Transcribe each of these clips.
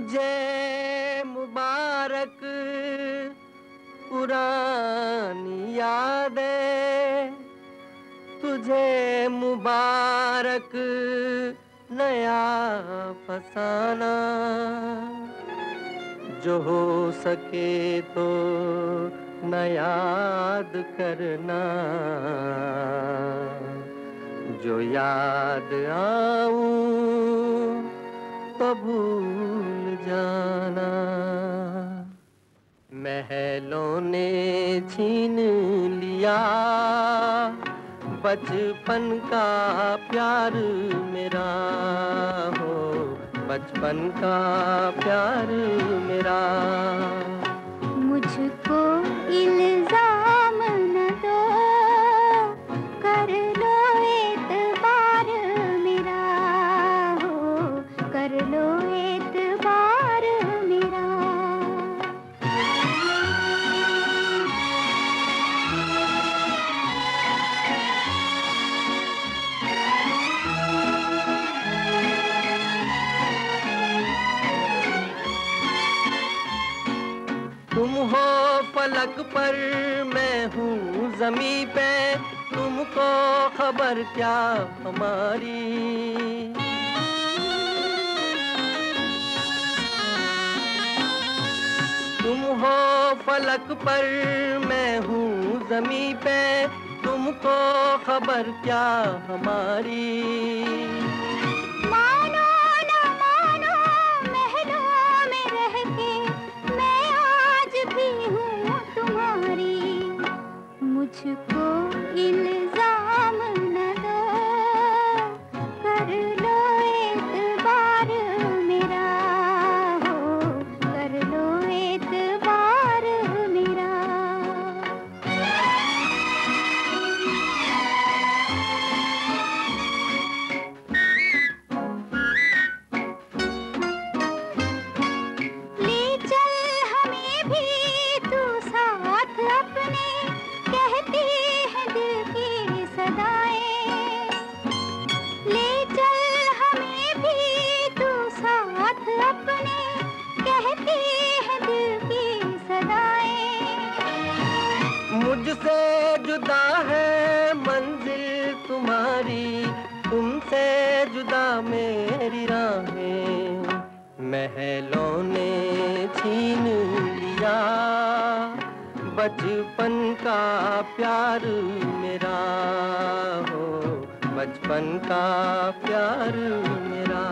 तुझे मुबारक पुरानी यादें, तुझे मुबारक नया फसाना। जो हो सके तो न याद करना, जो याद आऊं तो भूल जाना। महलों ने छीन लिया बचपन का प्यार मेरा, हो बचपन का प्यार मेरा। मुझको इल्जाम न दो, कर लो एतबार मेरा, हो कर लो एतबार मेरा। तुम हो फलक पर, मैं हूँ ज़मीं पे, तुमको खबर क्या हमारी। तुम हो फलक पर, मैं हूँ ज़मीं पे, तुमको खबर क्या हमारी। मानो न मानो महलों में रह के, मैं आज भी हूँ तुम्हारी। मुझको इल्जाम न दो, कर लो एतबार मेरा, हो कर लो एतबार मेरा। ले चल हमें भी तू साथ अपने, कहती है दिल की सदाएं। ले चल हमें भी तू साथ अपने, कहती है दिल की सदाएं। मुझसे जुदा है मंजिल तुम्हारी, तुमसे जुदा मेरी राहें। महलों ने छीन लिया बचपन का प्यार मेरा, हो बचपन का प्यार मेरा।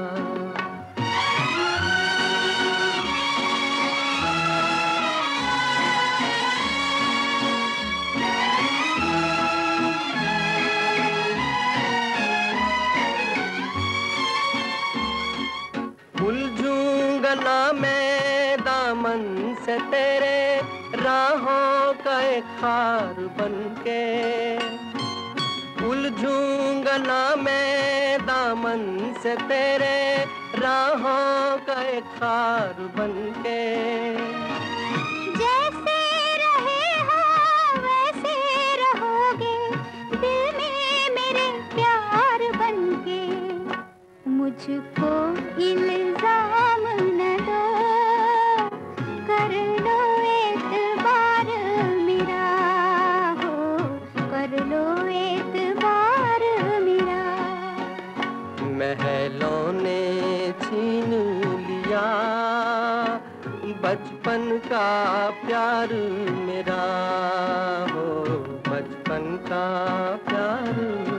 उलझूंगा ना मैं दामन से तेरे, राहों का एक खार बनके। उलझूंगा ना मैं दामन से तेरे, राहों का एक खार बनके। जैसे रहे हो वैसे रहोगे, दिल में मेरे प्यार बनके। मुझको इल्जाम न दो, कर लो एतबार मेरा, हो कर लो एतबार मेरा। महलों ने छीन लिया बचपन का प्यार मेरा, हो बचपन का प्यार